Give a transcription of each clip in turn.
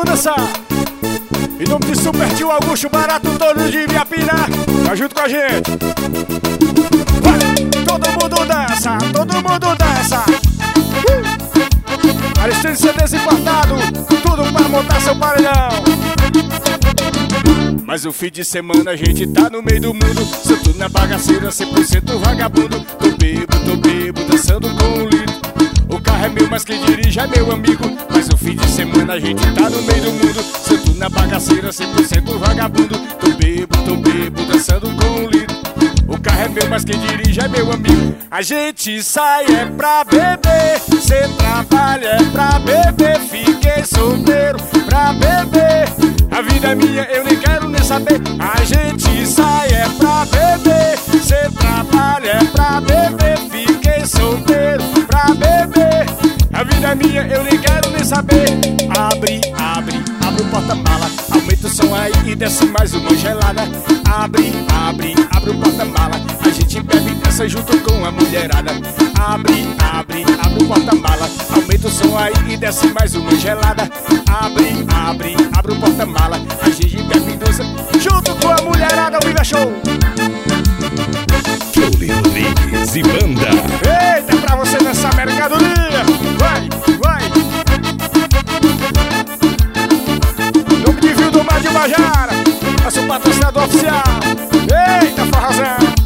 vamos dançar. Em nome de Super Tio Augusto Barato, todos de Ibiapina, tá junto com a gente. Vai, todo mundo dança, todo mundo dança. Aristide CDs importado, tudo pra montar seu paredão. Mas o fim de semana a gente tá no meio do mundo. Sou tudo na bagaceira, 100% vagabundo. Tô bebo, dançando com um litro. O carro é meu, mas quem dirige é meu amigo. Mas o fim de semana a gente tá no meio do mundo. Sou tudo na bagaceira, 100% vagabundo. Tô bebo, dançando com um litro. O carro é meu, mas quem dirige é meu amigo. A gente sai é pra beber, cê trabalha é pra beber. Fiquei solteiro pra beber. A vida é minha, eu nem quero nem saber. A gente sai é pra beber, cê trabalha é pra beber. Fiquei solteiro pra beber. A vida é minha, eu nem quero nem saber. Abre o porta-mala, aumenta o som aí e desce mais uma gelada. Abre o porta-mala, a gente bebe e dança junto com a mulherada. Abre o porta-mala, aumenta o som aí e desce mais uma gelada. Abre o porta-mala, a gente bebe e dança junto com a mulherada. O Viva Show! Jolie Rodrigues e banda. Eita, pra você nessa mercadoria. Vai! Nome de Vil do Mar de Bajara, nosso patrocinador oficial. Eita, forrazão!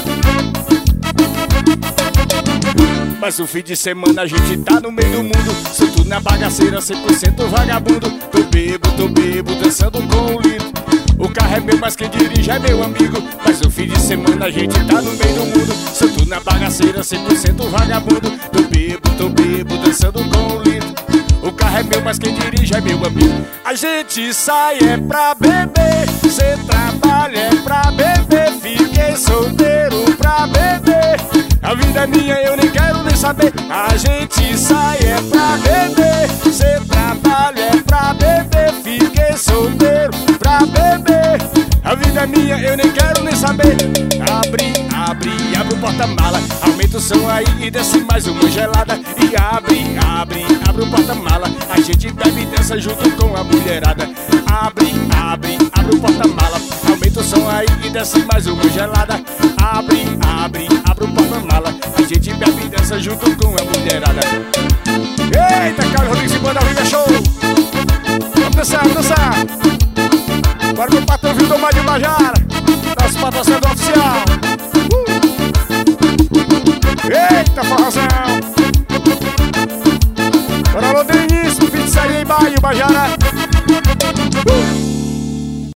Mas o fim de semana a gente tá no meio do mundo. Sou tudo na bagaceira, 100% vagabundo. Tô bebo, dançando com um litro. O carro é meu, mas quem dirige é meu amigo. Mas o fim de semana a gente tá no meio do mundo. Sou tudo na bagaceira, 100% vagabundo. Tô bebo, dançando com um litro. O carro é meu, mas quem dirige é meu amigo. A gente sai é pra beber, cê trabalha é pra beber. Fiquei solteiro pra beber. A vida é minha, eu nem quero nem saber. A gente sai é pra beber, cê trabalha é pra beber. Fiquei solteiro pra beber. A vida é minha, eu nem quero nem saber. Abre o porta-mala, aumenta o som aí e desce mais uma gelada. E abre o porta-mala, a gente bebe e dança junto com a mulherada. Abre o porta-mala, aumenta o som aí e desce mais uma gelada. Abre o porta-mala, a gente bebe e dança junto com a mulherada. Eita, Carlos Rodrigues e banda, Viva Show! Vamos dançar! Bora meu patrão Vil do Mar de Bajara, nosso patrocinador oficial. Eita, forrazão! Bora, Londrinis, pizzaria em Bairro, Bajara.